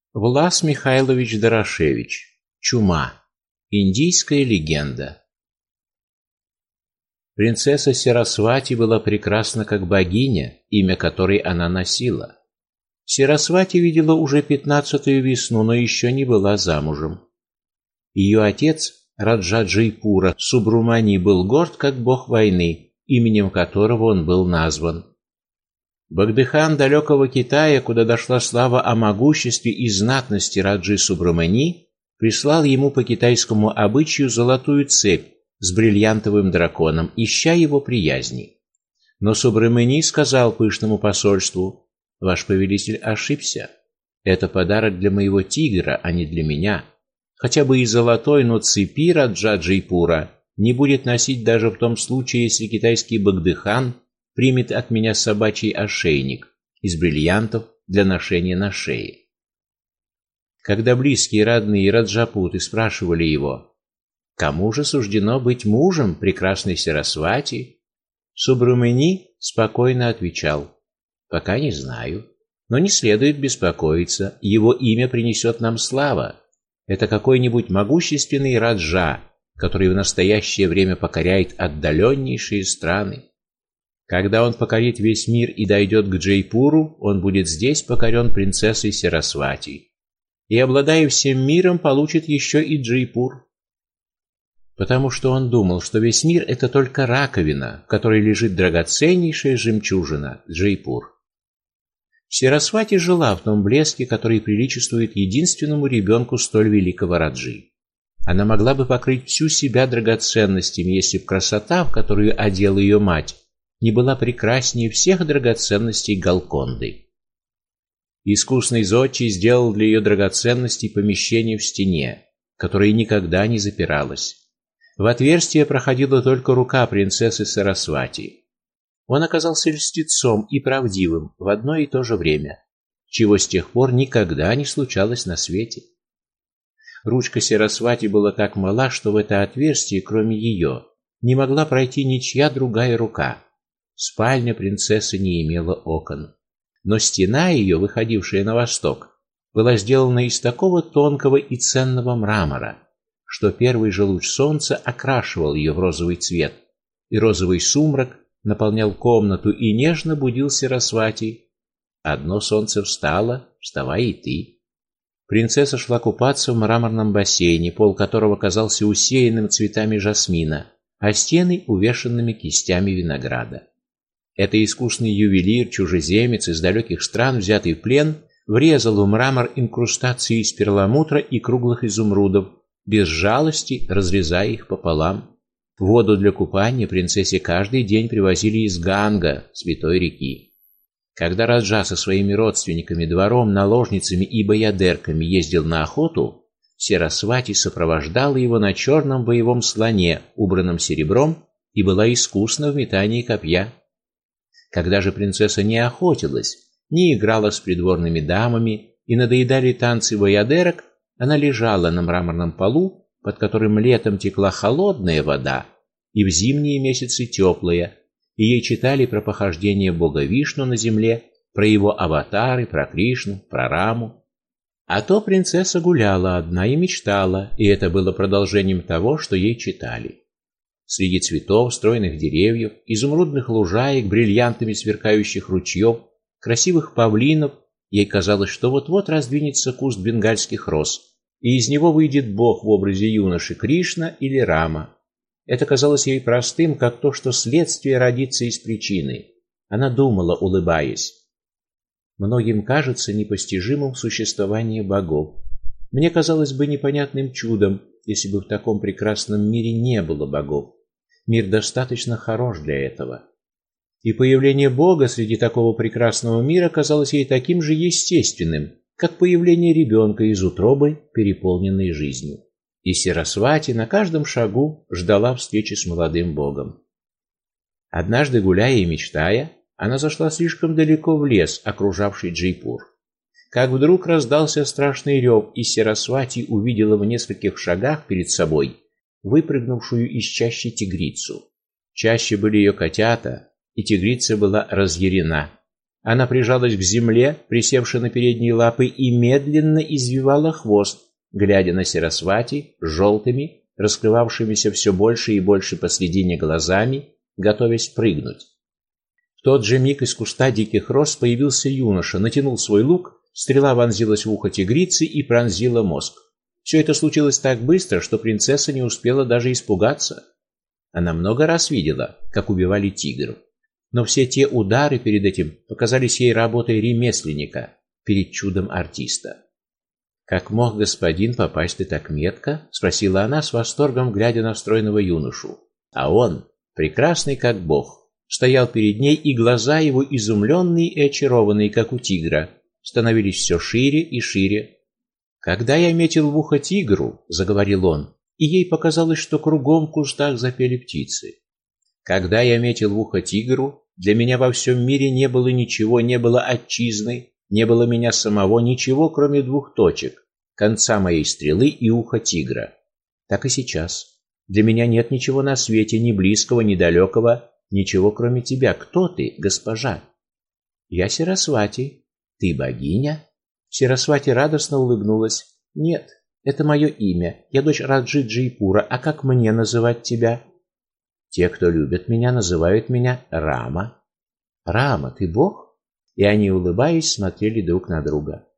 Влас Михайлович Дорошевич. Чума. Индийская легенда. Принцесса Сарасвати была прекрасна как богиня, имя которой она носила. Сарасвати видела уже 15-ю весну, но еще не была замужем. Ее отец, Раджа Джайпура Субрамани, был горд как бог войны, именем которого он был назван. Багдыхан далекого Китая, куда дошла слава о могуществе и знатности Раджи Субрамани, прислал ему по китайскому обычаю золотую цепь с бриллиантовым драконом, ища его приязни. Но Субрамани сказал пышному посольству: «Ваш повелитель ошибся. Это подарок для моего тигра, а не для меня. Хотя бы и золотой, но цепи Раджа Джайпура не будет носить даже в том случае, если китайский Багдыхан примет от меня собачий ошейник из бриллиантов для ношения на шее». Когда близкие родные Раджапуты спрашивали его: «Кому же суждено быть мужем прекрасной Сарасвати?», Субрамани спокойно отвечал: «Пока не знаю, но не следует беспокоиться, его имя принесет нам слава. Это какой-нибудь могущественный раджа, который в настоящее время покоряет отдаленнейшие страны. Когда он покорит весь мир и дойдет к Джайпуру, он будет здесь покорен принцессой Сарасвати, и, обладая всем миром, получит еще и Джайпур». Потому что он думал, что весь мир — это только раковина, в которой лежит драгоценнейшая жемчужина Джайпур. Сарасвати жила в том блеске, который приличествует единственному ребенку столь великого раджи. Она могла бы покрыть всю себя драгоценностями, если б красота, в которую одела ее мать, не была прекраснее всех драгоценностей Голконды. Искусный зодчий сделал для ее драгоценностей помещение в стене, которое никогда не запиралось. В отверстие проходила только рука принцессы Сарасвати. Он оказался льстецом и правдивым в одно и то же время, чего с тех пор никогда не случалось на свете. Ручка Сарасвати была так мала, что в это отверстие, кроме ее, не могла пройти ничья другая рука. Спальня принцессы не имела окон, но стена ее, выходившая на восток, была сделана из такого тонкого и ценного мрамора, что первый же луч солнца окрашивал ее в розовый цвет, и розовый сумрак наполнял комнату и нежно будил Сарасвати. Одно солнце встало, вставай и ты. Принцесса шла купаться в мраморном бассейне, пол которого казался усеянным цветами жасмина, а стены увешанными кистями винограда. Это искусный ювелир, чужеземец из далеких стран, взятый в плен, врезал в мрамор инкрустации из перламутра и круглых изумрудов, без жалости разрезая их пополам. Воду для купания принцессе каждый день привозили из Ганга, святой реки. Когда Раджа со своими родственниками, двором, наложницами и боядерками ездил на охоту, Сарасвати сопровождала его на черном боевом слоне, убранном серебром, и была искусна в метании копья. Когда же принцесса не охотилась, не играла с придворными дамами и надоедали танцы боядерок, она лежала на мраморном полу, под которым летом текла холодная вода и в зимние месяцы теплая, и ей читали про похождения бога Вишну на земле, про его аватары, про Кришну, про Раму. А то принцесса гуляла одна и мечтала, и это было продолжением того, что ей читали. Среди цветов, стройных деревьев, изумрудных лужаек, бриллиантами сверкающих ручьев, красивых павлинов, ей казалось, что вот-вот раздвинется куст бенгальских роз, и из него выйдет бог в образе юноши Кришна или Рама. Это казалось ей простым, как то, что следствие родится из причины. Она думала, улыбаясь: многим кажется непостижимым существование богов. Мне казалось бы непонятным чудом, если бы в таком прекрасном мире не было богов. Мир достаточно хорош для этого. И появление Бога среди такого прекрасного мира казалось ей таким же естественным, как появление ребенка из утробы, переполненной жизнью. И Сарасвати на каждом шагу ждала встречи с молодым Богом. Однажды, гуляя и мечтая, она зашла слишком далеко в лес, окружавший Джайпур. Как вдруг раздался страшный рев, и Сарасвати увидела в нескольких шагах перед собой выпрыгнувшую из чащи тигрицу. В чаще были ее котята, и тигрица была разъярена. Она прижалась к земле, присевши на передние лапы, и медленно извивала хвост, глядя на Сарасвати желтыми, раскрывавшимися все больше и больше посредине глазами, готовясь прыгнуть. В тот же миг из куста диких роз появился юноша, натянул свой лук, стрела вонзилась в ухо тигрицы и пронзила мозг. Все это случилось так быстро, что принцесса не успела даже испугаться. Она много раз видела, как убивали тигров, но все те удары перед этим показались ей работой ремесленника перед чудом артиста. «Как мог господин попасть ты так метко?» — спросила она с восторгом, глядя на стройного юношу. А он, прекрасный как бог, стоял перед ней, и глаза его, изумленные и очарованные, как у тигра, становились все шире и шире. «Когда я метил в ухо тигру, — заговорил он, — и ей показалось, что кругом в кустах запели птицы. Когда я метил в ухо тигру, для меня во всем мире не было ничего, не было отчизны, не было меня самого, ничего, кроме двух точек, конца моей стрелы и уха тигра. Так и сейчас. Для меня нет ничего на свете, ни близкого, ни далекого, ничего, кроме тебя. Кто ты, госпожа?» «Я Сарасвати. Ты богиня?» Сарасвати радостно улыбнулась. «Нет, это мое имя. Я дочь Раджи Джейпура. А как мне называть тебя?» «Те, кто любят меня, называют меня Рама». «Рама, ты бог?» И они, улыбаясь, смотрели друг на друга.